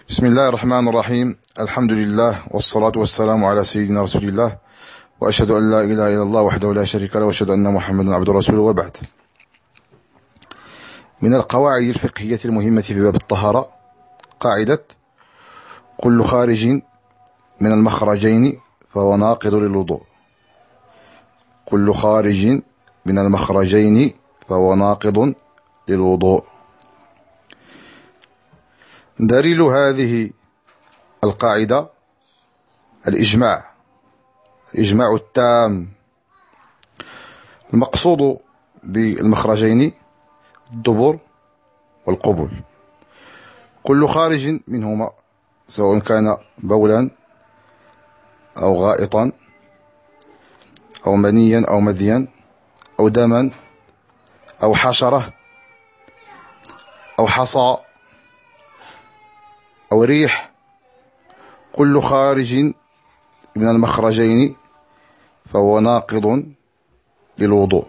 بسم الله الرحمن الرحيم. الحمد لله والصلاة والسلام على سيدنا رسول الله، وأشهد أن لا إله إلا الله وحده لا شريك له، وأشهد أن محمدا عبده ورسوله، وبعد. من القواعد الفقهية المهمة في باب الطهارة قاعدة: كل خارج من المخرجين فهو ناقض للوضوء. كل خارج من المخرجين فهو ناقض للوضوء. دليل هذه القاعدة الإجماع التام. المقصود بالمخرجين الدبر والقبل. كل خارج منهما، سواء كان بولا أو غائطا أو منيا أو مذيا أو دما أو حشرة أو حصى أو ريح، كل خارج من المخرجين فهو ناقض للوضوء.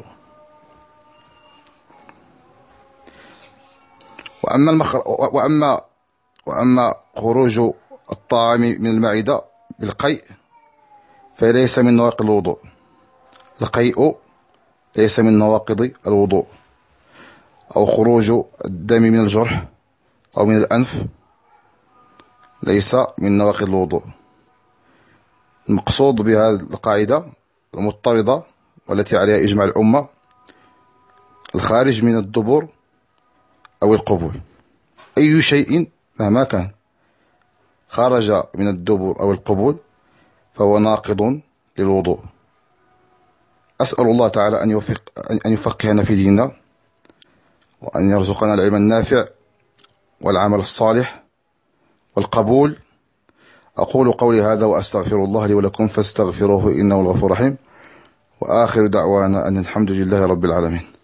وأما خروج الطعام من المعدة بالقيء فليس من نواقض الوضوء. القيء ليس من نواقض الوضوء. أو خروج الدم من الجرح أو من الأنف ليس من نواقض الوضوء. المقصود بهذه القاعدة المضطردة والتي عليها إجماع الأمة: الخارج من الدبر أو القبول، أي شيء مهما كان خرج من الدبر أو القبول فهو ناقض للوضوء. أسأل الله تعالى أن يفقهنا في ديننا، وأن يرزقنا العلم النافع والعمل الصالح والقبول. أقول قولي هذا وأستغفر الله لي ولكم فاستغفروه إنه الغفور الرحيم، وآخر دعوانا أن الحمد لله رب العالمين.